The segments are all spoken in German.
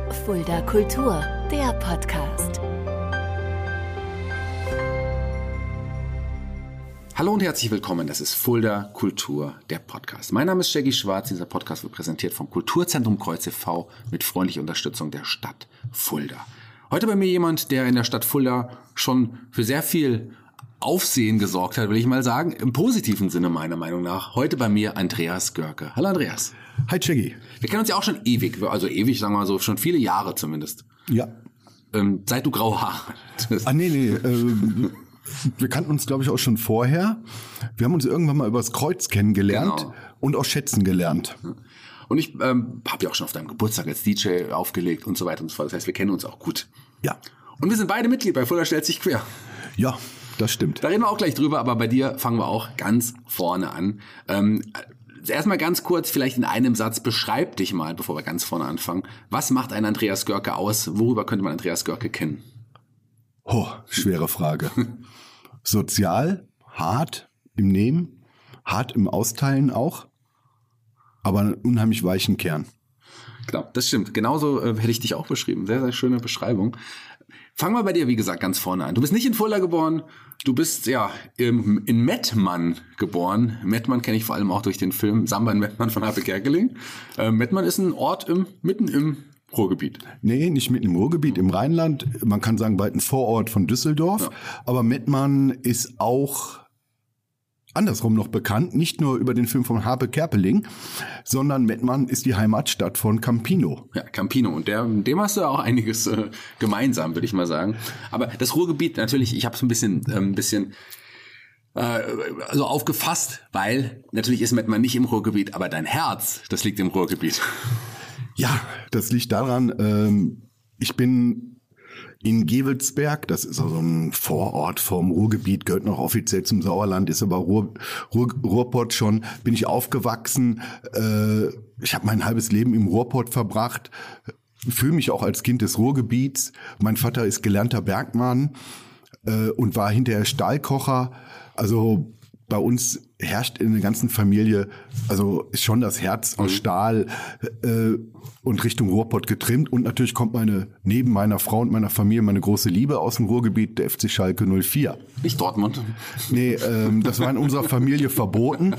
Fulda Kultur, der Podcast. Hallo und herzlich willkommen, das ist Fulda Kultur, der Podcast. Mein Name ist Shaggy Schwarz, dieser Podcast wird präsentiert vom Kulturzentrum Kreuz e.V. mit freundlicher Unterstützung der Stadt Fulda. Heute bei mir jemand, der in der Stadt Fulda schon für sehr viel Aufsehen gesorgt hat, will ich mal sagen, im positiven Sinne meiner Meinung nach. Heute bei mir Andreas Görke. Hallo Andreas. Hi Shaggy. Wir kennen uns ja auch schon ewig, also ewig, sagen wir mal so, schon viele Jahre zumindest. Ja. Seit du graue Haare hattest. Nee. Wir kannten uns, glaube ich, auch schon vorher. Wir haben uns irgendwann mal übers Kreuz kennengelernt und auch schätzen gelernt. Und ich habe ja auch schon auf deinem Geburtstag als DJ aufgelegt und so weiter und so fort. Das heißt, wir kennen uns auch gut. Ja. Und wir sind beide Mitglied bei Fulda stellt sich quer. Ja, das stimmt. Da reden wir auch gleich drüber, aber bei dir fangen wir auch ganz vorne an. Erstmal ganz kurz, vielleicht in einem Satz, beschreib dich mal, bevor wir ganz vorne anfangen. Was macht ein Andreas Görke aus? Worüber könnte man Andreas Görke kennen? Oh, schwere Frage. Sozial, hart im Nehmen, hart im Austeilen auch, aber einen unheimlich weichen Kern. Genau, das stimmt. Genauso hätte ich dich auch beschrieben. Sehr, sehr schöne Beschreibung. Fangen wir bei dir, wie gesagt, ganz vorne an. Du bist nicht in Fulda geboren, du bist ja in Mettmann geboren. Mettmann kenne ich vor allem auch durch den Film Samba in Mettmann von Happe Kerkeling. Mettmann ist ein Ort mitten im Ruhrgebiet. Nee, nicht mitten im Ruhrgebiet, im Rheinland. Man kann sagen, bald ein Vorort von Düsseldorf. Ja. Aber Mettmann ist auch andersrum noch bekannt, nicht nur über den Film von Happe Kerkeling, sondern Mettmann ist die Heimatstadt von Campino. Ja, Campino. Und dem hast du auch einiges gemeinsam, würde ich mal sagen. Aber das Ruhrgebiet, natürlich, ich habe es ein bisschen also aufgefasst, weil natürlich ist Mettmann nicht im Ruhrgebiet, aber dein Herz, das liegt im Ruhrgebiet. Ja, das liegt daran, ich bin in Gevelsberg, das ist also ein Vorort vom Ruhrgebiet, gehört noch offiziell zum Sauerland, ist aber Ruhrpott schon, bin ich aufgewachsen. Ich habe mein halbes Leben im Ruhrpott verbracht, fühle mich auch als Kind des Ruhrgebiets. Mein Vater ist gelernter Bergmann und war hinterher Stahlkocher. Also bei uns herrscht in der ganzen Familie, also ist schon das Herz aus Stahl und Richtung Ruhrpott getrimmt. Und natürlich kommt neben meiner Frau und meiner Familie meine große Liebe aus dem Ruhrgebiet, der FC Schalke 04. Nicht Dortmund? Nee, das war in unserer Familie verboten.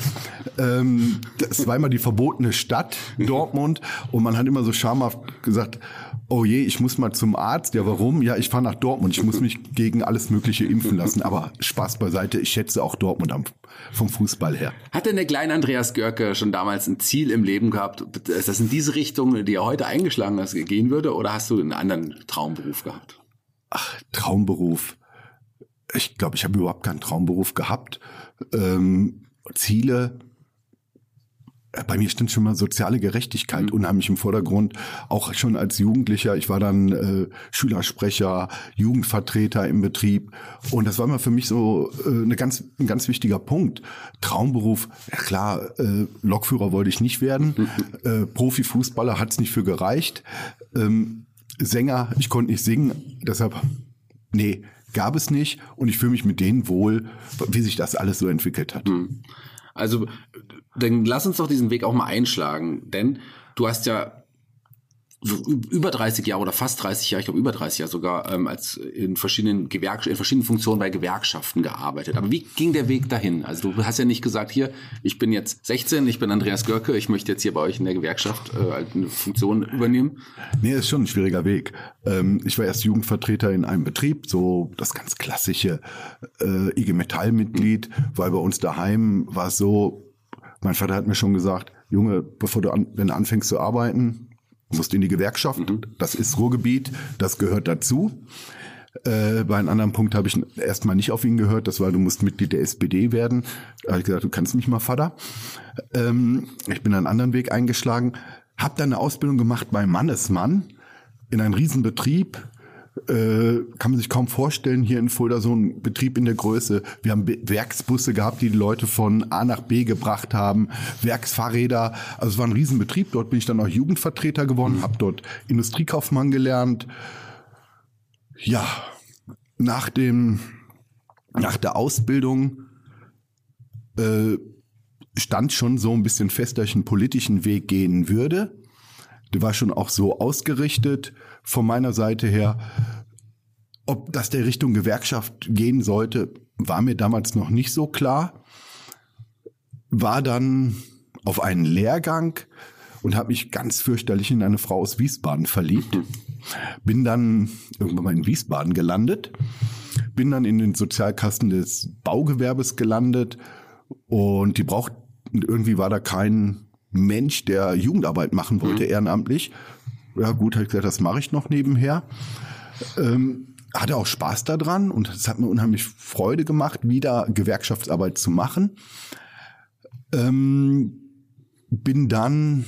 Das war immer die verbotene Stadt, Dortmund. Und man hat immer so schamhaft gesagt, oh je, ich muss mal zum Arzt. Ja, warum? Ja, ich fahre nach Dortmund. Ich muss mich gegen alles Mögliche impfen lassen. Aber Spaß beiseite, ich schätze auch Dortmund vom Fußball her. Hat denn der kleine Andreas Görke schon damals ein Ziel im Leben gehabt, dass das in diese Richtung, die er heute eingeschlagen hat, gehen würde? Oder hast du einen anderen Traumberuf gehabt? Ach, Traumberuf. Ich glaube, ich habe überhaupt keinen Traumberuf gehabt. Ziele. Bei mir stand schon mal soziale Gerechtigkeit unheimlich im Vordergrund. Auch schon als Jugendlicher. Ich war dann Schülersprecher, Jugendvertreter im Betrieb. Und das war immer für mich so ein ganz wichtiger Punkt. Traumberuf, ja klar, Lokführer wollte ich nicht werden. Profifußballer hat es nicht für gereicht. Sänger, ich konnte nicht singen. Deshalb, nee, gab es nicht. Und ich fühle mich mit denen wohl, wie sich das alles so entwickelt hat. Also, dann lass uns doch diesen Weg auch mal einschlagen, denn du hast ja über 30 Jahre oder fast 30 Jahre, ich glaube über 30 Jahre sogar, als in verschiedenen Funktionen bei Gewerkschaften gearbeitet. Aber wie ging der Weg dahin? Also du hast ja nicht gesagt, hier, ich bin jetzt 16, ich bin Andreas Görke, ich möchte jetzt hier bei euch in der Gewerkschaft eine Funktion übernehmen. Nee, ist schon ein schwieriger Weg. Ich war erst Jugendvertreter in einem Betrieb, so das ganz klassische IG Metall-Mitglied, weil bei uns daheim war es so, mein Vater hat mir schon gesagt, Junge, wenn du anfängst zu arbeiten, musst in die Gewerkschaft, das ist Ruhrgebiet, das gehört dazu. Bei einem anderen Punkt habe ich erstmal nicht auf ihn gehört, das war, du musst Mitglied der SPD werden. Da habe ich gesagt, du kannst mich mal, Vater. Ich bin einen anderen Weg eingeschlagen, habe dann eine Ausbildung gemacht bei Mannesmann in einem Riesenbetrieb. Kann man sich kaum vorstellen, hier in Fulda so ein Betrieb in der Größe. Wir haben Werksbusse gehabt, die Leute von A nach B gebracht haben, Werksfahrräder. Also es war ein Riesenbetrieb. Dort bin ich dann auch Jugendvertreter geworden, habe dort Industriekaufmann gelernt. Ja, nach der Ausbildung stand schon so ein bisschen fest, dass ich einen politischen Weg gehen würde. der war schon auch so ausgerichtet von meiner Seite her. Ob das der Richtung Gewerkschaft gehen sollte, war mir damals noch nicht so klar. War dann auf einen Lehrgang und habe mich ganz fürchterlich in eine Frau aus Wiesbaden verliebt. Bin dann irgendwann mal in Wiesbaden gelandet. Bin dann in den Sozialkassen des Baugewerbes gelandet. Und irgendwie war da kein Mensch, der Jugendarbeit machen wollte, ehrenamtlich. Ja gut, habe ich gesagt, das mache ich noch nebenher. Hatte auch Spaß daran und es hat mir unheimlich Freude gemacht, wieder Gewerkschaftsarbeit zu machen. Bin dann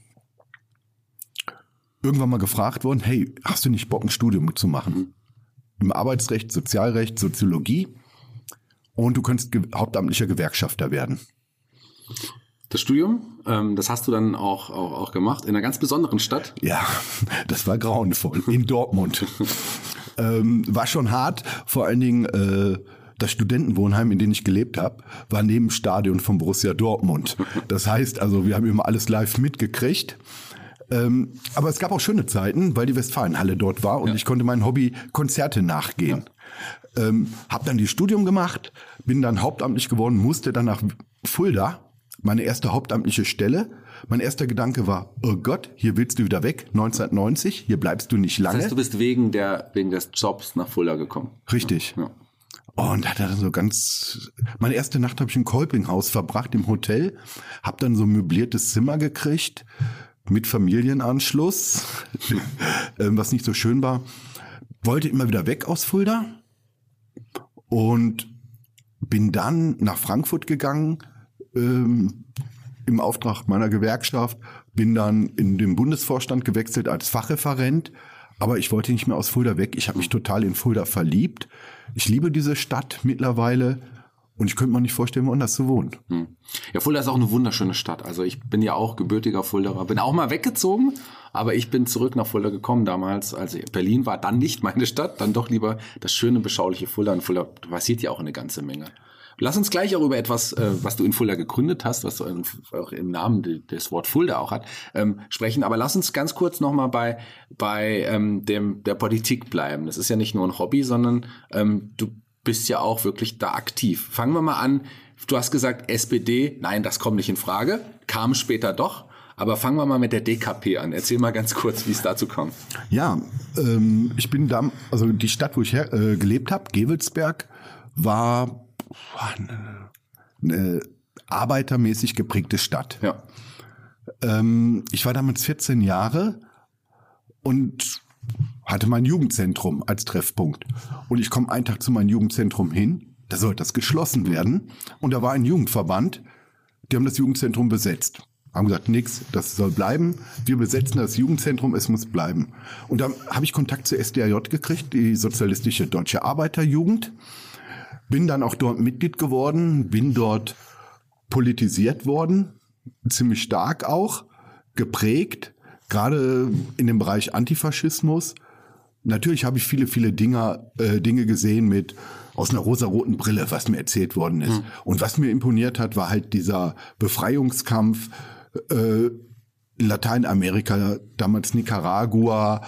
irgendwann mal gefragt worden, hey, hast du nicht Bock, ein Studium zu machen? Im Arbeitsrecht, Sozialrecht, Soziologie und du könntest hauptamtlicher Gewerkschafter werden. Das Studium, das hast du dann auch gemacht, in einer ganz besonderen Stadt. Ja, das war grauenvoll, in Dortmund. War schon hart, vor allen Dingen das Studentenwohnheim, in dem ich gelebt habe, war neben dem Stadion von Borussia Dortmund. Das heißt also, wir haben immer alles live mitgekriegt. Aber es gab auch schöne Zeiten, weil die Westfalenhalle dort war und ich konnte mein Hobby Konzerte nachgehen. Hab dann die Studium gemacht, bin dann hauptamtlich geworden, musste dann nach Fulda, meine erste hauptamtliche Stelle. Mein erster Gedanke war, oh Gott, hier willst du wieder weg, 1990, hier bleibst du nicht lange. Das heißt, du bist wegen des Jobs nach Fulda gekommen. Richtig. Ja. Und hatte dann so meine erste Nacht habe ich im Kolpinghaus verbracht, im Hotel, hab dann so ein möbliertes Zimmer gekriegt, mit Familienanschluss, was nicht so schön war. Wollte immer wieder weg aus Fulda und bin dann nach Frankfurt gegangen, im Auftrag meiner Gewerkschaft, bin dann in den Bundesvorstand gewechselt als Fachreferent, aber ich wollte nicht mehr aus Fulda weg. Ich habe mich total in Fulda verliebt. Ich liebe diese Stadt mittlerweile und ich könnte mir nicht vorstellen, woanders zu wohnen. Ja, Fulda ist auch eine wunderschöne Stadt. Also ich bin ja auch gebürtiger Fuldaer, bin auch mal weggezogen, aber ich bin zurück nach Fulda gekommen damals. Also Berlin war dann nicht meine Stadt, dann doch lieber das schöne, beschauliche Fulda. In Fulda passiert ja auch eine ganze Menge. Lass uns gleich auch über etwas, was du in Fulda gegründet hast, was auch im Namen des Wort Fulda auch hat, sprechen. Aber lass uns ganz kurz nochmal bei der Politik bleiben. Das ist ja nicht nur ein Hobby, sondern du bist ja auch wirklich da aktiv. Fangen wir mal an. Du hast gesagt, SPD, nein, das kommt nicht in Frage. Kam später doch. Aber fangen wir mal mit der DKP an. Erzähl mal ganz kurz, wie es dazu kam. Ja, ich bin da, also die Stadt, wo ich gelebt habe, Gevelsberg, war eine arbeitermäßig geprägte Stadt. Ja. Ich war damals 14 Jahre und hatte mein Jugendzentrum als Treffpunkt. Und ich komme einen Tag zu meinem Jugendzentrum hin, da sollte das geschlossen werden. Und da war ein Jugendverband, die haben das Jugendzentrum besetzt. Haben gesagt, nix, das soll bleiben. Wir besetzen das Jugendzentrum, es muss bleiben. Und dann habe ich Kontakt zur SDAJ gekriegt, die Sozialistische Deutsche Arbeiterjugend. Bin dann auch dort Mitglied geworden, bin dort politisiert worden, ziemlich stark auch, geprägt, gerade in dem Bereich Antifaschismus. Natürlich habe ich viele Dinge gesehen aus einer rosaroten Brille, was mir erzählt worden ist. Und was mir imponiert hat, war halt dieser Befreiungskampf Lateinamerika, damals Nicaragua,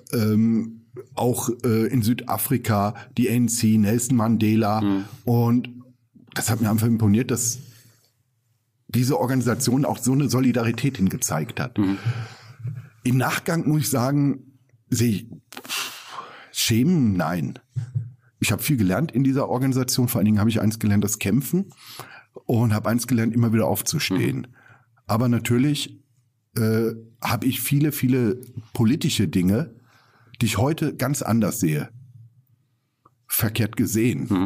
auch in Südafrika, die ANC, Nelson Mandela. Und das hat mir einfach imponiert, dass diese Organisation auch so eine Solidarität hingezeigt hat. Im Nachgang muss ich sagen, sehe ich Schämen, nein. Ich habe viel gelernt in dieser Organisation. Vor allen Dingen habe ich eins gelernt, das Kämpfen. Und habe eins gelernt, immer wieder aufzustehen. Aber natürlich habe ich viele politische Dinge, die ich heute ganz anders sehe, verkehrt gesehen.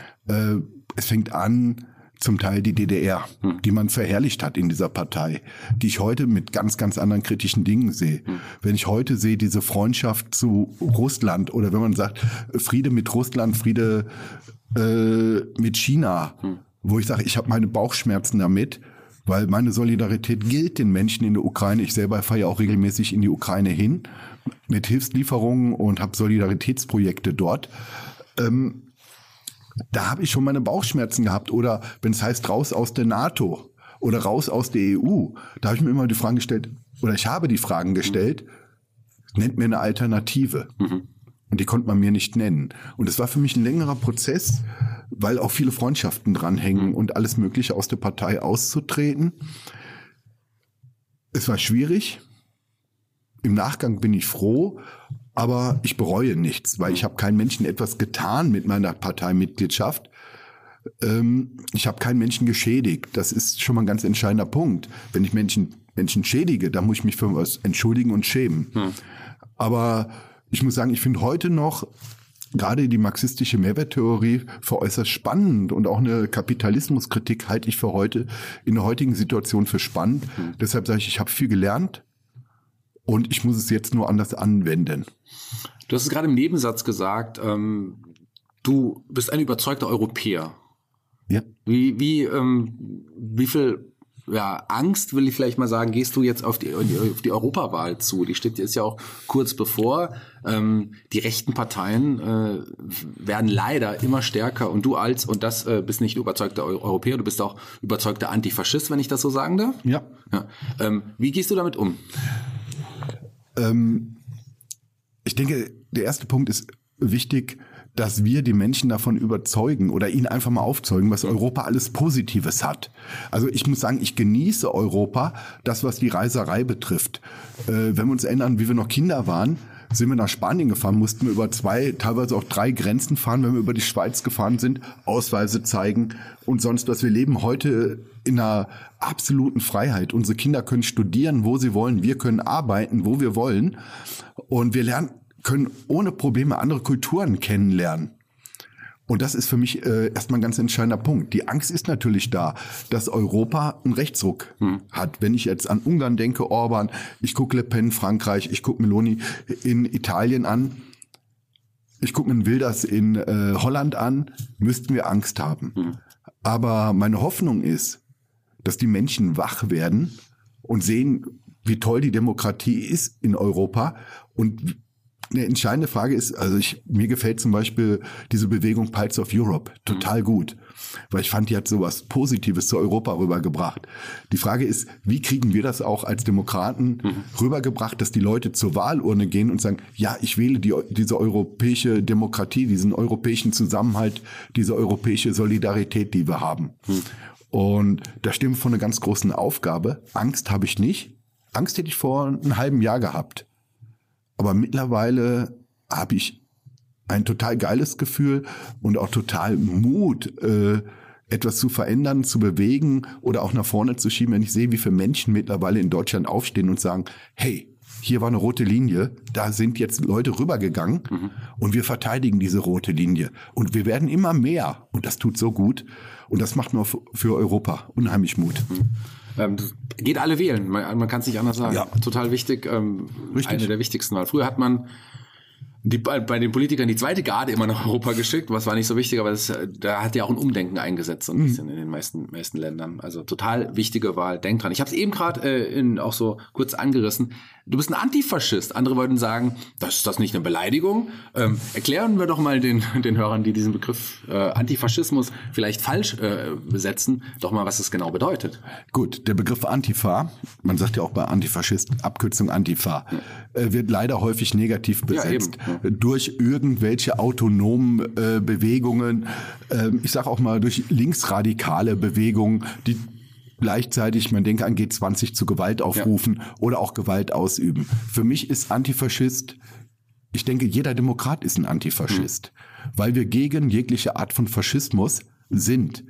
Es fängt an, zum Teil die DDR, die man verherrlicht hat in dieser Partei, die ich heute mit ganz anderen kritischen Dingen sehe. Wenn ich heute sehe, diese Freundschaft zu Russland oder wenn man sagt, Friede mit Russland, Friede mit China, wo ich sage, ich habe meine Bauchschmerzen damit, weil meine Solidarität gilt den Menschen in der Ukraine. Ich selber fahre ja auch regelmäßig in die Ukraine hin mit Hilfslieferungen und habe Solidaritätsprojekte dort. Da habe ich schon meine Bauchschmerzen gehabt. Oder wenn es heißt, raus aus der NATO oder raus aus der EU. Da habe ich mir immer die Fragen gestellt, oder ich habe die Fragen gestellt, nennt mir eine Alternative. Und die konnte man mir nicht nennen. Und es war für mich ein längerer Prozess, weil auch viele Freundschaften dranhängen und alles Mögliche aus der Partei auszutreten. Es war schwierig. Im Nachgang bin ich froh, aber ich bereue nichts, weil ich habe keinem Menschen etwas getan mit meiner Parteimitgliedschaft. Ich habe keinen Menschen geschädigt. Das ist schon mal ein ganz entscheidender Punkt. Wenn ich Menschen schädige, dann muss ich mich für was entschuldigen und schämen. Aber ich muss sagen, ich finde heute noch gerade die marxistische Mehrwerttheorie für äußerst spannend und auch eine Kapitalismuskritik halte ich für heute in der heutigen Situation für spannend. Deshalb sage ich habe viel gelernt und ich muss es jetzt nur anders anwenden. Du hast es gerade im Nebensatz gesagt, du bist ein überzeugter Europäer. Ja. Wie viel Angst, will ich vielleicht mal sagen, gehst du jetzt auf die Europawahl zu? Die steht jetzt ja auch kurz bevor. Die rechten Parteien werden leider immer stärker und du bist nicht überzeugter Europäer, du bist auch überzeugter Antifaschist, wenn ich das so sagen darf? Ja. Wie gehst du damit um? Ich denke, der erste Punkt ist wichtig, dass wir die Menschen davon überzeugen oder ihnen einfach mal aufzeugen, was Europa alles Positives hat. Also ich muss sagen, ich genieße Europa, das was die Reiserei betrifft. Wenn wir uns erinnern, wie wir noch Kinder waren, sind wir nach Spanien gefahren, mussten wir über 2, teilweise auch 3 Grenzen fahren, wenn wir über die Schweiz gefahren sind, Ausweise zeigen und sonst was. Wir leben heute in einer absoluten Freiheit. Unsere Kinder können studieren, wo sie wollen. Wir können arbeiten, wo wir wollen. Und wir können ohne Probleme andere Kulturen kennenlernen. Und das ist für mich erstmal ein ganz entscheidender Punkt. Die Angst ist natürlich da, dass Europa einen Rechtsruck hat. Wenn ich jetzt an Ungarn denke, Orban, ich gucke Le Pen, Frankreich, ich gucke Meloni in Italien an, ich gucke mir Wilders in Holland an, müssten wir Angst haben. Aber meine Hoffnung ist, dass die Menschen wach werden und sehen, wie toll die Demokratie ist in Europa. Und eine entscheidende Frage ist, also mir gefällt zum Beispiel diese Bewegung Pulse of Europe total gut, weil ich fand, die hat sowas Positives zu Europa rübergebracht. Die Frage ist, wie kriegen wir das auch als Demokraten rübergebracht, dass die Leute zur Wahlurne gehen und sagen, ja, ich wähle diese europäische Demokratie, diesen europäischen Zusammenhalt, diese europäische Solidarität, die wir haben. Und da stehen wir vor einer ganz großen Aufgabe. Angst habe ich nicht. Angst hätte ich vor einem halben Jahr gehabt. Aber mittlerweile habe ich ein total geiles Gefühl und auch total Mut, etwas zu verändern, zu bewegen oder auch nach vorne zu schieben, wenn ich sehe, wie viele Menschen mittlerweile in Deutschland aufstehen und sagen, hey, hier war eine rote Linie, da sind jetzt Leute rübergegangen und wir verteidigen diese rote Linie. Und wir werden immer mehr und das tut so gut und das macht nur für Europa unheimlich Mut. Geht alle wählen, man kann es nicht anders sagen. Ja. Total wichtig, eine der wichtigsten Wahl. Früher hat man bei den Politikern die zweite Garde immer nach Europa geschickt, was war nicht so wichtig, aber da hat ja auch ein Umdenken eingesetzt, so ein bisschen in den meisten Ländern. Also total wichtige Wahl, denk dran. Ich habe es eben gerade auch so kurz angerissen. Du bist ein Antifaschist. Andere würden sagen, ist das nicht eine Beleidigung? Erklären wir doch mal den Hörern, die diesen Begriff Antifaschismus vielleicht falsch besetzen, doch mal, was es genau bedeutet. Gut, der Begriff Antifa, man sagt ja auch bei Antifaschist, Abkürzung Antifa, wird leider häufig negativ besetzt. Ja, durch irgendwelche autonomen Bewegungen, ich sage auch mal durch linksradikale Bewegungen, die gleichzeitig, man denke an G20, zu Gewalt aufrufen oder auch Gewalt ausüben. Für mich ist Antifaschist, ich denke, jeder Demokrat ist ein Antifaschist, weil wir gegen jegliche Art von Faschismus sind.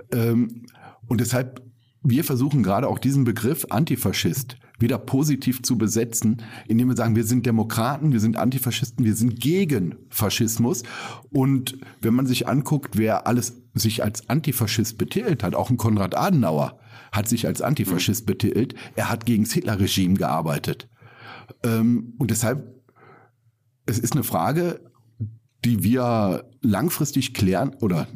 Und deshalb, wir versuchen gerade auch diesen Begriff Antifaschist wieder positiv zu besetzen, indem wir sagen, wir sind Demokraten, wir sind Antifaschisten, wir sind gegen Faschismus. Und wenn man sich anguckt, wer alles sich als Antifaschist betitelt hat, auch ein Konrad Adenauer hat sich als Antifaschist betitelt, er hat gegen das Hitler-Regime gearbeitet. Und deshalb, es ist eine Frage, die wir langfristig klären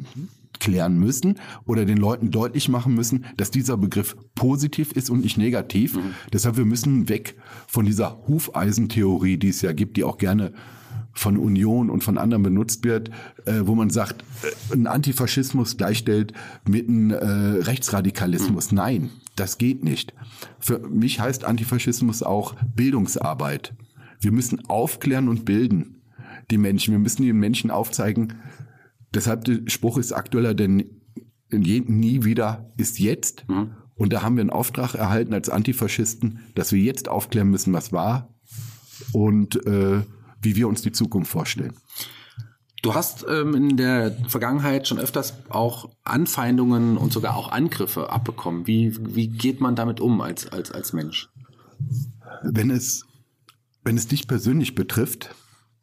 müssen oder den Leuten deutlich machen müssen, dass dieser Begriff positiv ist und nicht negativ. Deshalb, wir müssen weg von dieser Hufeisentheorie, die es ja gibt, die auch gerne von Union und von anderen benutzt wird, wo man sagt, ein Antifaschismus gleichstellt mit einem Rechtsradikalismus. Nein, Das geht nicht. Für mich heißt Antifaschismus auch Bildungsarbeit. Wir müssen aufklären und bilden die Menschen. Wir müssen den Menschen aufzeigen. Deshalb der Spruch ist aktueller denn nie wieder ist jetzt. Und da haben wir einen Auftrag erhalten als Antifaschisten, dass wir jetzt aufklären müssen, was war und wie wir uns die Zukunft vorstellen. Du hast in der Vergangenheit schon öfters auch Anfeindungen und sogar auch Angriffe abbekommen. Wie geht man damit um als Mensch? Wenn es dich persönlich betrifft,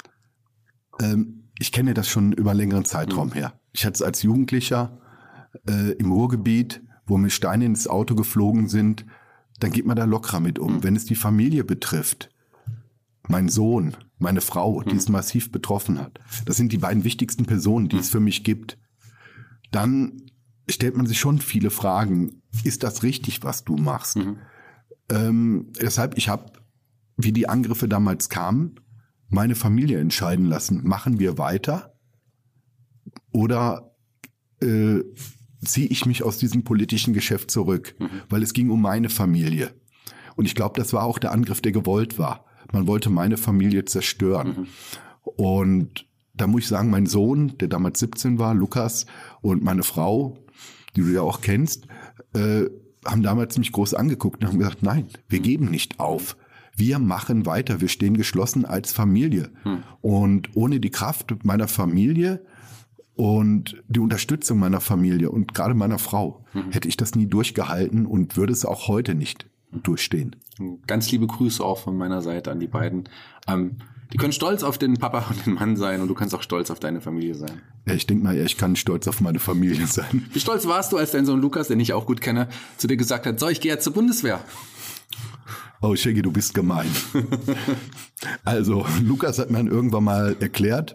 ich kenne das schon über einen längeren Zeitraum her. Ich hatte es als Jugendlicher im Ruhrgebiet, wo mir Steine ins Auto geflogen sind, dann geht man da lockerer mit um. Wenn es die Familie betrifft, mein Sohn, meine Frau, die es massiv betroffen hat, das sind die beiden wichtigsten Personen, die es für mich gibt, dann stellt man sich schon viele Fragen. Ist das richtig, was du machst? Deshalb, ich habe, wie die Angriffe damals kamen, meine Familie entscheiden lassen, machen wir weiter oder ziehe ich mich aus diesem politischen Geschäft zurück, weil es ging um meine Familie. Und ich glaube, das war auch der Angriff, der gewollt war. Man wollte meine Familie zerstören. Und da muss ich sagen, mein Sohn, der damals 17 war, Lukas, und meine Frau, die du ja auch kennst, haben damals mich groß angeguckt und haben gesagt, nein, wir geben nicht auf. Wir machen weiter, wir stehen geschlossen als Familie. Und ohne die Kraft meiner Familie und die Unterstützung meiner Familie und gerade meiner Frau hätte ich das nie durchgehalten und würde es auch heute nicht durchstehen. Ganz liebe Grüße auch von meiner Seite an die beiden. Die können stolz auf den Papa und den Mann sein und du kannst auch stolz auf deine Familie sein. Ja, ich denke mal, ich kann stolz auf meine Familie sein. Wie stolz warst du, als dein Sohn Lukas, den ich auch gut kenne, zu dir gesagt hat, so, ich gehe jetzt zur Bundeswehr? Oh, Shaggy, du bist gemein. Also, Lukas hat mir dann irgendwann mal erklärt,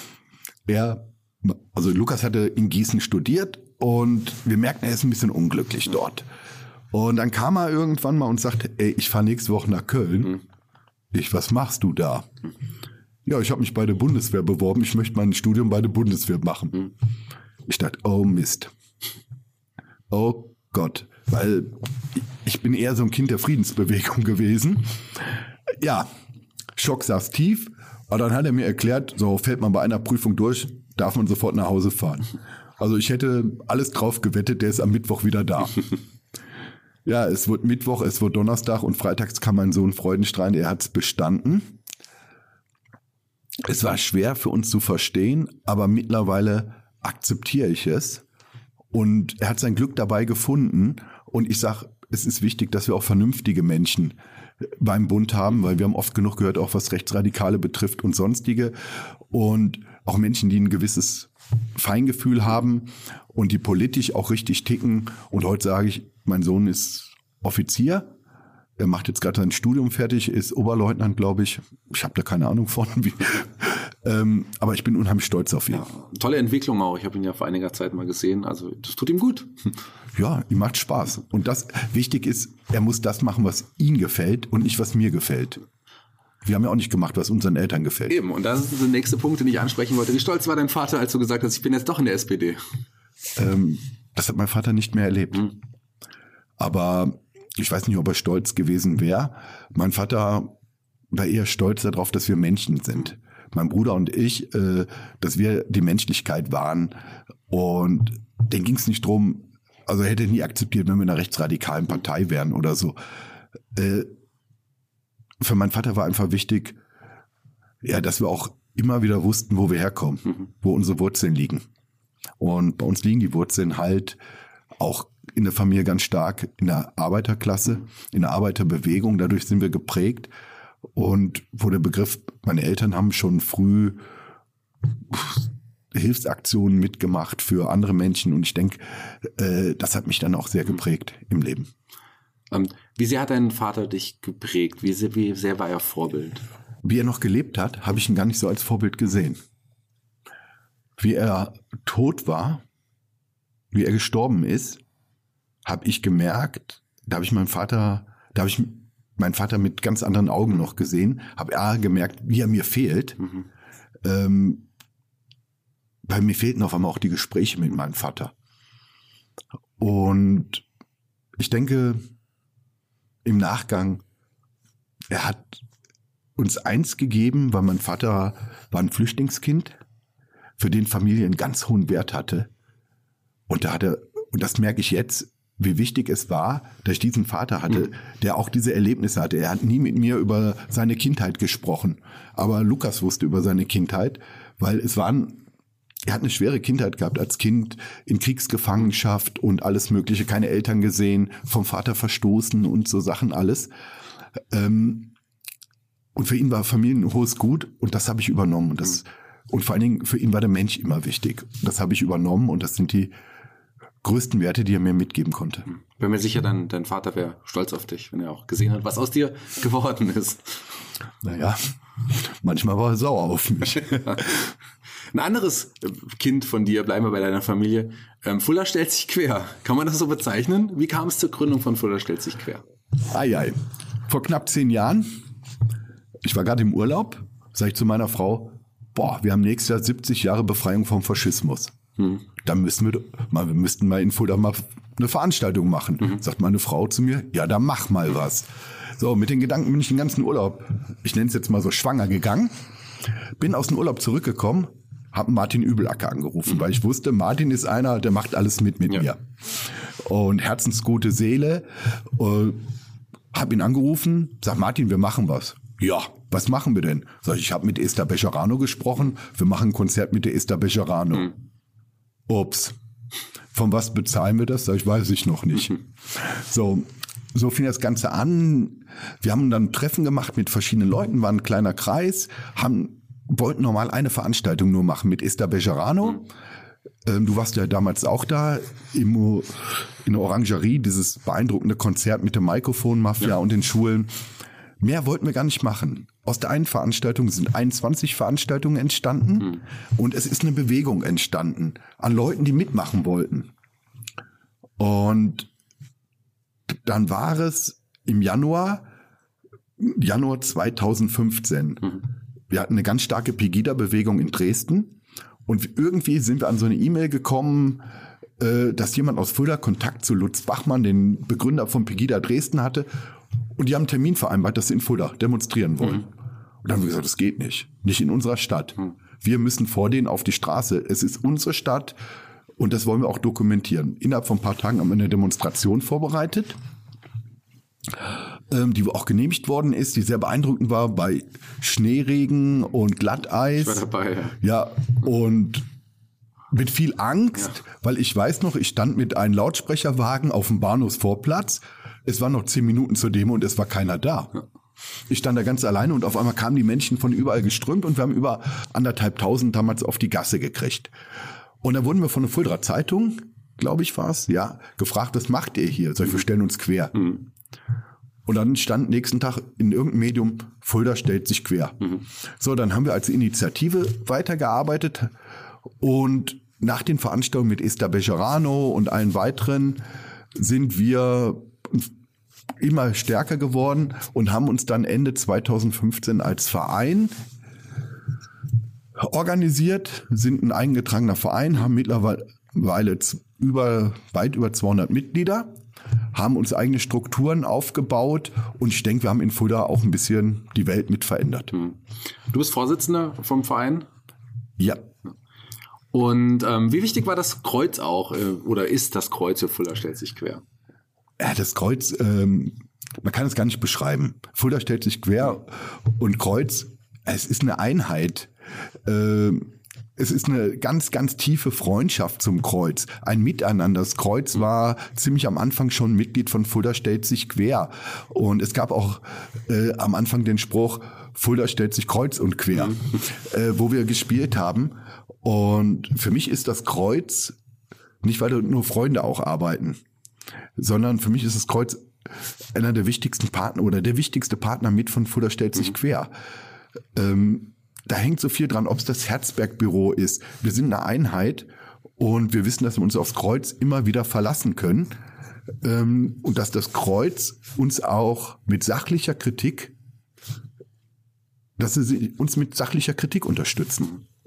Lukas hatte in Gießen studiert und wir merkten, er ist ein bisschen unglücklich dort. Und dann kam er irgendwann mal und sagte, ey, ich fahre nächste Woche nach Köln. Was machst du da? Ja, ich habe mich bei der Bundeswehr beworben. Ich möchte mein Studium bei der Bundeswehr machen. Ich dachte, oh Mist. Oh Gott. Weil ich bin eher so ein Kind der Friedensbewegung gewesen. Ja, Schock saß tief. Aber dann hat er mir erklärt, so fällt man bei einer Prüfung durch, darf man sofort nach Hause fahren. Also ich hätte alles drauf gewettet, der ist am Mittwoch wieder da. Ja, es wird Mittwoch, es wird Donnerstag und freitags kam mein Sohn freudenstrahlend, er hat es bestanden. Es war schwer für uns zu verstehen, aber mittlerweile akzeptiere ich es. Und er hat sein Glück dabei gefunden. Und ich sage, es ist wichtig, dass wir auch vernünftige Menschen beim Bund haben, weil wir haben oft genug gehört, auch was Rechtsradikale betrifft und sonstige. Und auch Menschen, die ein gewisses Feingefühl haben und die politisch auch richtig ticken. Und heute sage ich, mein Sohn ist Offizier. Er macht jetzt gerade sein Studium fertig, ist Oberleutnant, glaube ich. Ich habe da keine Ahnung von. Aber ich bin unheimlich stolz auf ihn. Ja, tolle Entwicklung auch. Ich habe ihn ja vor einiger Zeit mal gesehen. Also das tut ihm gut. Ja, ihm macht Spaß. Und das wichtig ist, er muss das machen, was ihm gefällt und nicht, was mir gefällt. Wir haben ja auch nicht gemacht, was unseren Eltern gefällt. Eben, und das ist der nächste Punkt, den ich ansprechen wollte. Wie stolz war dein Vater, als du gesagt hast, ich bin jetzt doch in der SPD? Das hat mein Vater nicht mehr erlebt. Aber ich weiß nicht, ob er stolz gewesen wäre. Mein Vater war eher stolz darauf, dass wir Menschen sind. Mein Bruder und ich, dass wir die Menschlichkeit waren. Und denen ging es nicht drum, also er hätte nie akzeptiert, wenn wir in einer rechtsradikalen Partei wären oder so. Für meinen Vater war einfach wichtig, ja, dass wir auch immer wieder wussten, wo wir herkommen, wo unsere Wurzeln liegen. Und bei uns liegen die Wurzeln halt auch in der Familie ganz stark in der Arbeiterklasse, in der Arbeiterbewegung. Dadurch sind wir geprägt. Und wo der Begriff, meine Eltern haben schon früh Hilfsaktionen mitgemacht für andere Menschen. Und ich denke, das hat mich dann auch sehr geprägt im Leben. Wie sehr hat dein Vater dich geprägt? Wie sehr war er Vorbild? Wie er noch gelebt hat, habe ich ihn gar nicht so als Vorbild gesehen. Wie er tot war, wie er gestorben ist, habe ich gemerkt, da habe ich meinen Vater mit ganz anderen Augen noch gesehen, habe gemerkt, wie er mir fehlt. Weil mir fehlten auf einmal auch die Gespräche mit meinem Vater. Und ich denke, im Nachgang, er hat uns eins gegeben, weil mein Vater war ein Flüchtlingskind, für den Familie einen ganz hohen Wert hatte. Und und das merke ich jetzt, wie wichtig es war, dass ich diesen Vater hatte, der auch diese Erlebnisse hatte. Er hat nie mit mir über seine Kindheit gesprochen. Aber Lukas wusste über seine Kindheit, weil er hat eine schwere Kindheit gehabt als Kind, in Kriegsgefangenschaft und alles Mögliche, keine Eltern gesehen, vom Vater verstoßen und so Sachen alles. Und für ihn war Familie ein hohes Gut und das habe ich übernommen. Und vor allen Dingen für ihn war der Mensch immer wichtig. Das habe ich übernommen und das sind die größten Werte, die er mir mitgeben konnte. Bin mir sicher, dein Vater wäre stolz auf dich, wenn er auch gesehen hat, was aus dir geworden ist. Naja, manchmal war er sauer auf mich. Ein anderes Kind von dir, bleiben wir bei deiner Familie, Fuller stellt sich quer. Kann man das so bezeichnen? Wie kam es zur Gründung von Fuller stellt sich quer? Vor knapp 10 Jahren, ich war gerade im Urlaub, sage ich zu meiner Frau, wir haben nächstes Jahr 70 Jahre Befreiung vom Faschismus. Da wir müssten mal in Fulda mal eine Veranstaltung machen. Sagt meine Frau zu mir, ja, dann mach mal was. So, mit den Gedanken bin ich den ganzen Urlaub, ich nenne es jetzt mal so, schwanger gegangen, bin aus dem Urlaub zurückgekommen, habe Martin Übelacker angerufen, weil ich wusste, Martin ist einer, der macht alles mit mir. Und herzensgute Seele, habe ihn angerufen, sag Martin, wir machen was. Ja, was machen wir denn? Sag ich habe mit Esther Becherano gesprochen, wir machen ein Konzert mit der Esther Becherano. Ups, von was bezahlen wir das? Sag ich, weiß ich noch nicht. So fing das Ganze an. Wir haben dann ein Treffen gemacht mit verschiedenen Leuten, war ein kleiner Kreis, wollten normal eine Veranstaltung nur machen mit Esther Becherano. Du warst ja damals auch da in der Orangerie, dieses beeindruckende Konzert mit der Mikrofon-Mafia und den Schulen. Mehr wollten wir gar nicht machen. Aus der einen Veranstaltung sind 21 Veranstaltungen entstanden und es ist eine Bewegung entstanden an Leuten, die mitmachen wollten. Und dann war es im Januar 2015. Wir hatten eine ganz starke Pegida-Bewegung in Dresden und irgendwie sind wir an so eine E-Mail gekommen, dass jemand aus Fulda Kontakt zu Lutz Bachmann, den Begründer von Pegida Dresden, hatte. Und die haben einen Termin vereinbart, dass sie in Fulda demonstrieren wollen. Und dann haben wir gesagt, das geht nicht. Nicht in unserer Stadt. Wir müssen vor denen auf die Straße. Es ist unsere Stadt und das wollen wir auch dokumentieren. Innerhalb von ein paar Tagen haben wir eine Demonstration vorbereitet, die auch genehmigt worden ist, die sehr beeindruckend war bei Schneeregen und Glatteis. Ich war dabei, ja, und mit viel Angst, weil ich weiß noch, ich stand mit einem Lautsprecherwagen auf dem Bahnhofsvorplatz. Es waren noch 10 Minuten zur Demo und es war keiner da. Ja. Ich stand da ganz alleine und auf einmal kamen die Menschen von überall geströmt und wir haben über 1.500 damals auf die Gasse gekriegt. Und da wurden wir von der Fuldaer Zeitung, glaube ich war es, gefragt, was macht ihr hier? Wir stellen uns quer. Und dann stand nächsten Tag in irgendeinem Medium, Fulda stellt sich quer. So, dann haben wir als Initiative weitergearbeitet und nach den Veranstaltungen mit Esther Becherano und allen weiteren sind wir immer stärker geworden und haben uns dann Ende 2015 als Verein organisiert, sind ein eingetragener Verein, haben mittlerweile weit über 200 Mitglieder, haben uns eigene Strukturen aufgebaut und ich denke, wir haben in Fulda auch ein bisschen die Welt mit verändert. Du bist Vorsitzender vom Verein? Ja. Und wie wichtig war das Kreuz auch oder ist das Kreuz für Fulda stellt sich quer? Ja, das Kreuz, man kann es gar nicht beschreiben. Fulda stellt sich quer und Kreuz, es ist eine Einheit. Es ist eine ganz, ganz tiefe Freundschaft zum Kreuz. Ein Miteinander. Das Kreuz war ziemlich am Anfang schon Mitglied von Fulda stellt sich quer. Und es gab auch am Anfang den Spruch, Fulda stellt sich kreuz und quer, wo wir gespielt haben. Und für mich ist das Kreuz, nicht weil da nur Freunde auch arbeiten, sondern für mich ist das Kreuz einer der wichtigsten Partner oder der wichtigste Partner mit von Fulda stellt sich quer. Da hängt so viel dran, ob es das Herzberg-Büro ist. Wir sind eine Einheit und wir wissen, dass wir uns aufs Kreuz immer wieder verlassen können und dass das Kreuz uns auch mit sachlicher Kritik, dass sie uns mit sachlicher Kritik unterstützen.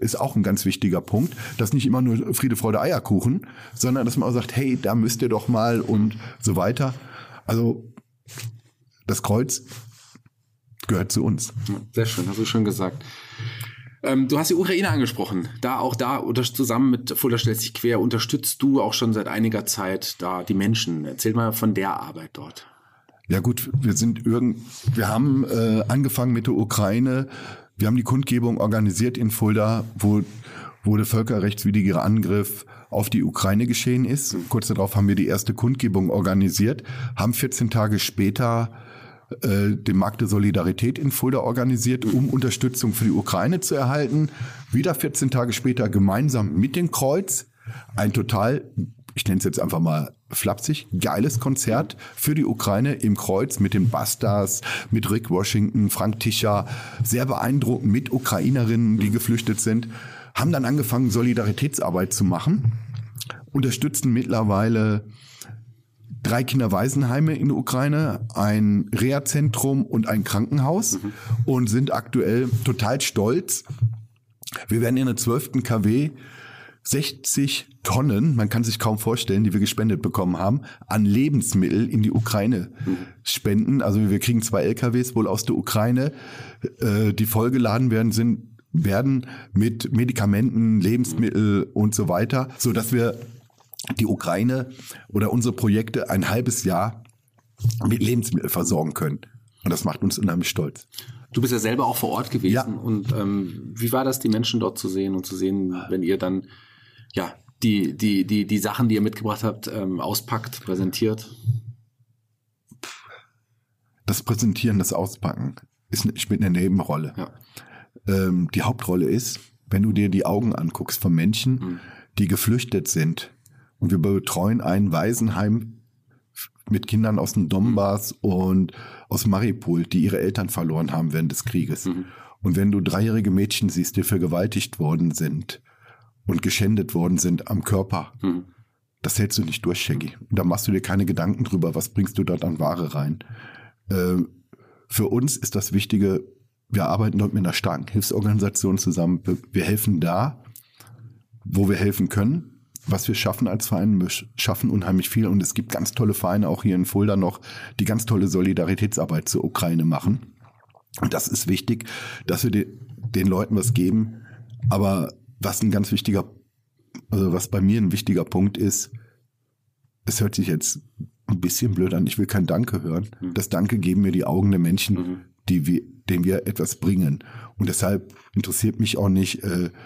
ist auch ein ganz wichtiger Punkt, dass nicht immer nur Friede, Freude, Eierkuchen, sondern dass man auch sagt, hey, da müsst ihr doch mal und so weiter. Also das Kreuz gehört zu uns. Sehr schön, hast du schön gesagt. Du hast die Ukraine angesprochen. Zusammen mit Fulda stellt sich quer, unterstützt du auch schon seit einiger Zeit da die Menschen. Erzähl mal von der Arbeit dort. Ja gut, wir haben angefangen mit der Ukraine. Wir haben die Kundgebung organisiert in Fulda, wo der völkerrechtswidrige Angriff auf die Ukraine geschehen ist. Kurz darauf haben wir die erste Kundgebung organisiert, haben 14 Tage später den Markt der Solidarität in Fulda organisiert, um Unterstützung für die Ukraine zu erhalten. Wieder 14 Tage später gemeinsam mit dem Kreuz ein total, ich nenne es jetzt einfach mal flapsig, geiles Konzert für die Ukraine im Kreuz mit den Bastards, mit Rick Washington, Frank Tischer, sehr beeindruckend mit Ukrainerinnen, die geflüchtet sind, haben dann angefangen, Solidaritätsarbeit zu machen, unterstützen mittlerweile 3 Kinderwaisenheime in der Ukraine, ein Reha-Zentrum und ein Krankenhaus und sind aktuell total stolz. Wir werden in der 12. KW 60 Tonnen, man kann sich kaum vorstellen, die wir gespendet bekommen haben, an Lebensmittel in die Ukraine spenden. Also wir kriegen 2 LKWs wohl aus der Ukraine, die vollgeladen werden mit Medikamenten, Lebensmittel und so weiter, so dass wir die Ukraine oder unsere Projekte ein halbes Jahr mit Lebensmitteln versorgen können. Und das macht uns unheimlich stolz. Du bist ja selber auch vor Ort gewesen. Ja. Und wie war das, die Menschen dort zu sehen und zu sehen, wenn ihr dann ja die Sachen, die ihr mitgebracht habt, auspackt, präsentiert? Das Präsentieren, das Auspacken spielt eine Nebenrolle. Ja. Die Hauptrolle ist, wenn du dir die Augen anguckst von Menschen, die geflüchtet sind. Und wir betreuen ein Waisenheim mit Kindern aus dem Donbass und aus Mariupol, die ihre Eltern verloren haben während des Krieges. Und wenn du 3-jährige Mädchen siehst, die vergewaltigt worden sind und geschändet worden sind am Körper, das hältst du nicht durch, Shaggy. Da machst du dir keine Gedanken drüber, was bringst du dort an Ware rein. Für uns ist das Wichtige, wir arbeiten dort mit einer starken Hilfsorganisation zusammen. Wir helfen da, wo wir helfen können. Was wir schaffen als Verein, wir schaffen unheimlich viel. Und es gibt ganz tolle Vereine, auch hier in Fulda noch, die ganz tolle Solidaritätsarbeit zur Ukraine machen. Und das ist wichtig, dass wir den Leuten was geben. Aber was was bei mir ein wichtiger Punkt ist, es hört sich jetzt ein bisschen blöd an, ich will kein Danke hören. Das Danke geben mir die Augen der Menschen, denen wir etwas bringen. Und deshalb interessiert mich auch nicht,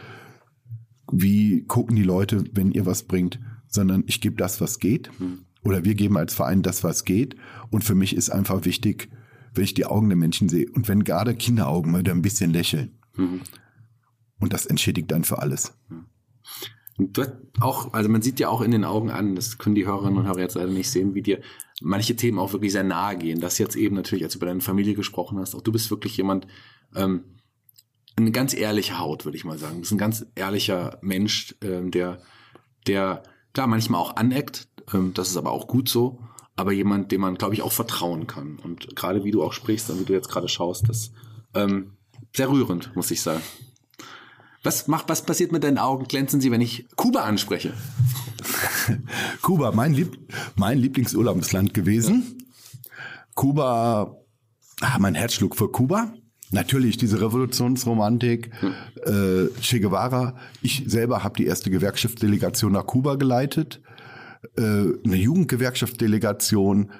wie gucken die Leute, wenn ihr was bringt, sondern ich gebe das, was geht. Oder wir geben als Verein das, was geht. Und für mich ist einfach wichtig, wenn ich die Augen der Menschen sehe und wenn gerade Kinderaugen mal da ein bisschen lächeln. Und das entschädigt dann für alles. Und du hast auch, also man sieht ja auch in den Augen an, das können die Hörerinnen und Hörer jetzt leider nicht sehen, wie dir manche Themen auch wirklich sehr nahe gehen. Das jetzt eben natürlich, als du über deine Familie gesprochen hast, auch du bist wirklich jemand, eine ganz ehrliche Haut, würde ich mal sagen. Du bist ein ganz ehrlicher Mensch, der klar manchmal auch aneckt, das ist aber auch gut so, aber jemand, dem man, glaube ich, auch vertrauen kann. Und gerade wie du auch sprichst und wie du jetzt gerade schaust, das sehr rührend, muss ich sagen. Was passiert mit deinen Augen? Glänzen sie, wenn ich Kuba anspreche? Kuba, mein Lieblingsurlaubsland gewesen. Ja. Kuba, mein Herz schlug für Kuba. Natürlich diese Revolutionsromantik, Che Guevara. Ich selber habe die erste Gewerkschaftsdelegation nach Kuba geleitet, eine Jugendgewerkschaftsdelegation,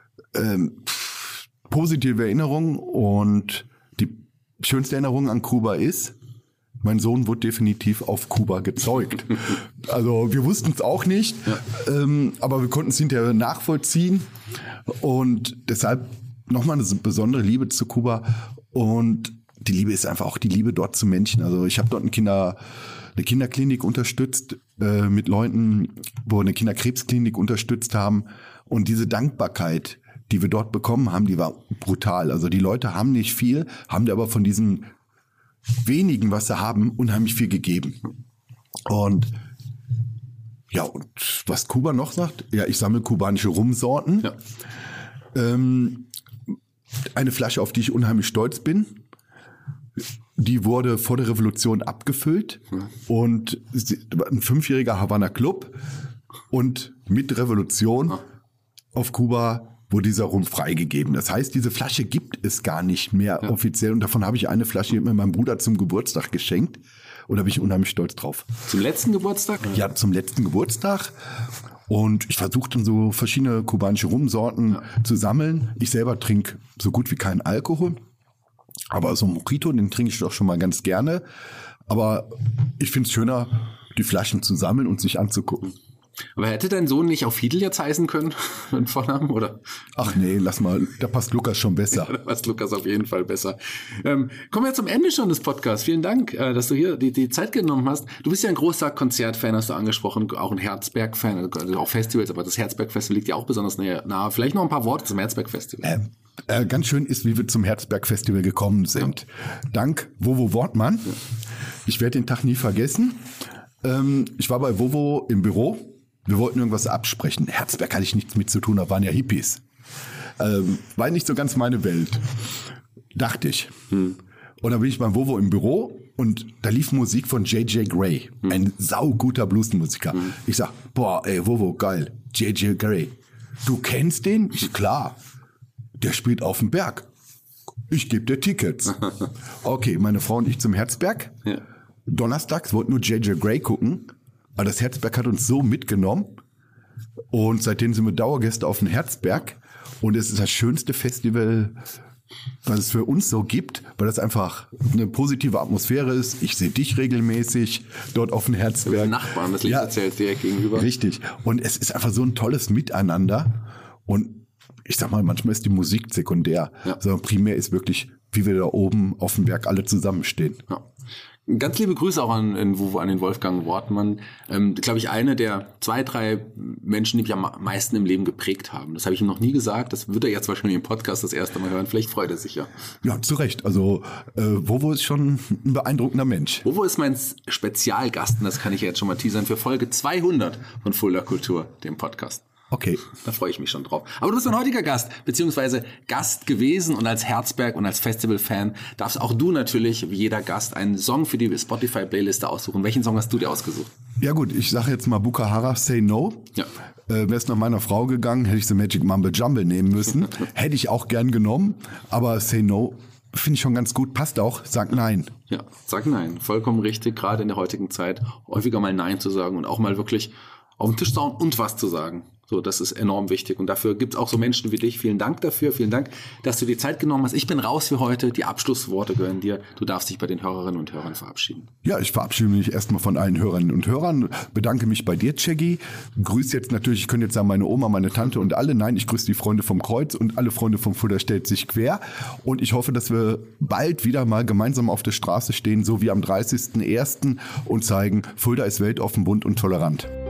positive Erinnerungen. Und die schönste Erinnerung an Kuba ist, mein Sohn wurde definitiv auf Kuba gezeugt. Also wir wussten es auch nicht, aber wir konnten es hinterher nachvollziehen. Und deshalb nochmal eine besondere Liebe zu Kuba. Und die Liebe ist einfach auch die Liebe dort zu Menschen. Also ich habe dort eine Kinderklinik unterstützt mit Leuten, wo wir eine Kinderkrebsklinik unterstützt haben. Und diese Dankbarkeit, die wir dort bekommen haben, die war brutal. Also die Leute haben nicht viel, haben dir aber von diesen wenigen, was sie haben, unheimlich viel gegeben. Und ja, und was Kuba noch sagt, ja, ich sammle kubanische Rumsorten. Ja. Eine Flasche, auf die ich unheimlich stolz bin. Die wurde vor der Revolution abgefüllt und ein 5-jähriger Havanna Club und mit Revolution auf Kuba wurde dieser Rum freigegeben. Das heißt, diese Flasche gibt es gar nicht mehr offiziell und davon habe ich eine Flasche mir meinem Bruder zum Geburtstag geschenkt und da bin ich unheimlich stolz drauf. Zum letzten Geburtstag? Ja, zum letzten Geburtstag. Und ich versuche dann so verschiedene kubanische Rumsorten zu sammeln. Ich selber trinke so gut wie keinen Alkohol. Aber so ein Mojito, den trinke ich doch schon mal ganz gerne. Aber ich finde es schöner, die Flaschen zu sammeln und sich anzugucken. Aber hätte dein Sohn nicht auch Fidel jetzt heißen können, mit Vornamen, oder? Ach nee, lass mal, da passt Lukas schon besser. Ja, da passt Lukas auf jeden Fall besser. Kommen wir zum Ende schon des Podcasts. Vielen Dank, dass du hier die Zeit genommen hast. Du bist ja ein großer Konzertfan, hast du angesprochen, auch ein Herzberg-Fan, also auch Festivals, aber das Herzberg-Festival liegt ja auch besonders nahe. Vielleicht noch ein paar Worte zum Herzberg-Festival. Ganz schön ist, wie wir zum Herzberg-Festival gekommen sind. Ja. Dank Wowo Wortmann. Ja. Ich werde den Tag nie vergessen. Ich war bei Wowo im Büro. Wir wollten irgendwas absprechen. Herzberg hatte ich nichts mit zu tun, da waren ja Hippies. War nicht so ganz meine Welt. Dachte ich. Und dann bin ich beim Wowo im Büro und da lief Musik von J.J. Grey. Ein sauguter Bluesmusiker. Ich sag, boah, ey, Wowo, geil. J.J. Grey. Du kennst den? Klar. Der spielt auf dem Berg. Ich gebe dir Tickets. Okay, meine Frau und ich zum Herzberg. Ja. Donnerstags wollten nur J.J. Grey gucken. Aber das Herzberg hat uns so mitgenommen. Und seitdem sind wir Dauergäste auf dem Herzberg. Und es ist das schönste Festival, was es für uns so gibt, weil das einfach eine positive Atmosphäre ist. Ich sehe dich regelmäßig dort auf dem Herzberg. Nachbarn, das Lichterzelts direkt gegenüber. Richtig. Und es ist einfach so ein tolles Miteinander. Und ich sag mal, manchmal ist die Musik sekundär. Ja. Sondern primär ist wirklich, wie wir da oben auf dem Berg alle zusammenstehen. Ja. Ganz liebe Grüße auch an den Wolfgang Wortmann. Glaube ich, eine der 2, 3 Menschen, die mich am meisten im Leben geprägt haben. Das habe ich ihm noch nie gesagt. Das wird er jetzt wahrscheinlich im Podcast das erste Mal hören. Vielleicht freut er sich ja. Ja, zu Recht. Also Wowo ist schon ein beeindruckender Mensch. Wowo ist mein Spezialgast, und das kann ich jetzt schon mal teasern, für Folge 200 von Fulda Kultur, dem Podcast. Okay. Da freue ich mich schon drauf. Aber du bist ein heutiger Gast, beziehungsweise Gast gewesen, und als Herzberg und als Festival-Fan darfst auch du natürlich, wie jeder Gast, einen Song für die Spotify-Playliste aussuchen. Welchen Song hast du dir ausgesucht? Ja gut, ich sage jetzt mal Bukahara, Say No. Ja. Wäre es nach meiner Frau gegangen, hätte ich The Magic Mumble Jumble nehmen müssen. Hätte ich auch gern genommen, aber Say No finde ich schon ganz gut. Passt auch, sag Nein. Ja, sag Nein. Vollkommen richtig, gerade in der heutigen Zeit häufiger mal Nein zu sagen und auch mal wirklich auf den Tisch zu hauen und was zu sagen. So, das ist enorm wichtig. Und dafür gibt's auch so Menschen wie dich. Vielen Dank dafür. Vielen Dank, dass du dir Zeit genommen hast. Ich bin raus für heute. Die Abschlussworte gehören dir. Du darfst dich bei den Hörerinnen und Hörern verabschieden. Ja, ich verabschiede mich erstmal von allen Hörerinnen und Hörern. Bedanke mich bei dir, Ceggi. Grüße jetzt natürlich, ich könnte jetzt sagen, meine Oma, meine Tante und alle. Nein, ich grüße die Freunde vom Kreuz und alle Freunde vom Fulda stellt sich quer. Und ich hoffe, dass wir bald wieder mal gemeinsam auf der Straße stehen, so wie am 30.01. und zeigen, Fulda ist weltoffen, bunt und tolerant.